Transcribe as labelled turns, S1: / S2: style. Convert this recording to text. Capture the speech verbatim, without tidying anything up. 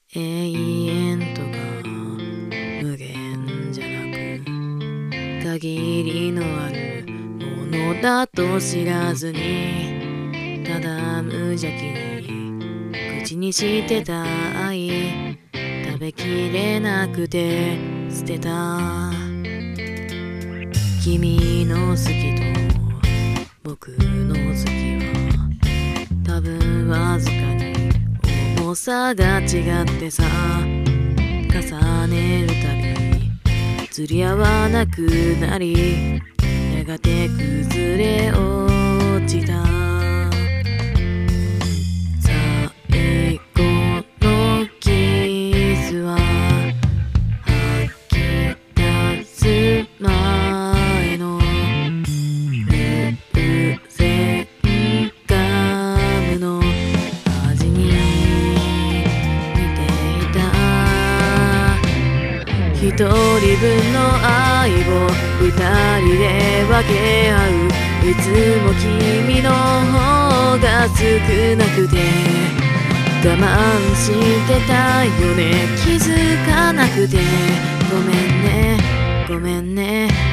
S1: 永遠とか無限じゃなく、限りのあるものだと知らずに、ただ無邪気に口にしてた愛、食べきれなくて捨てた。君の好きと僕の好きは多分わずかに重さが違ってさ、重ねるたび釣り合わなくなり、やがて崩れ落ちた。最後のキスは吐き出す前の風船ガムの味に似ていた。一人分の愛を二人で分け合う。いつも君の方が少なくて我慢してたよね。気づかなくてごめんねごめんね。